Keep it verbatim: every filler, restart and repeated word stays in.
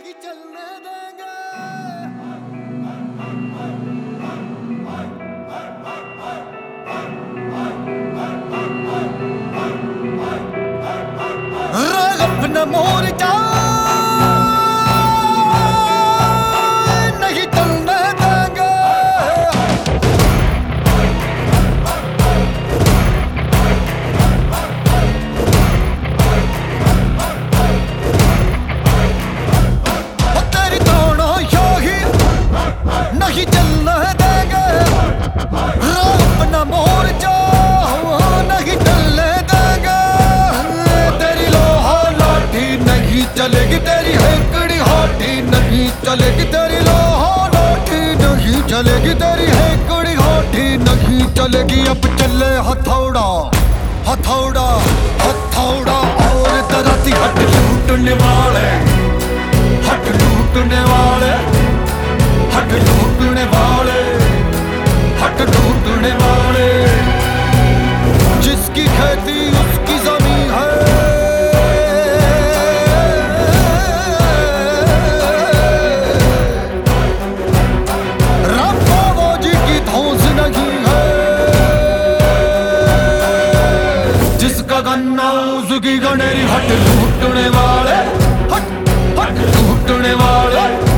नहीं चलने देंगे। अपना मोर्चा नहीं चलने देंगे। तेरी दोनों योगी नहीं चलने देंगे। अपना मोर्चा नहीं चलने देंगे। तेरी लोहा लाठी नहीं चलेगी, तेरी हेकड़ी हाथी नहीं चलेगी। तेरी लोहा लाठी नहीं चलेगी, तेरी हेकड़ी हाथी नहीं चलेगी। अब चले हथौड़ा हथौड़ा हथौड़ा और दराती हट लूटने वाले, हट लूटने वाले, हट लूटने वाले, हट लूटने वाले। जिसकी खेती उसकी जमीन है, राबाबोजी की धौंस नहीं है। जिसका गन्ना उसकी गनेरी, हट लूटने वाले, हट हट लूटने वाले।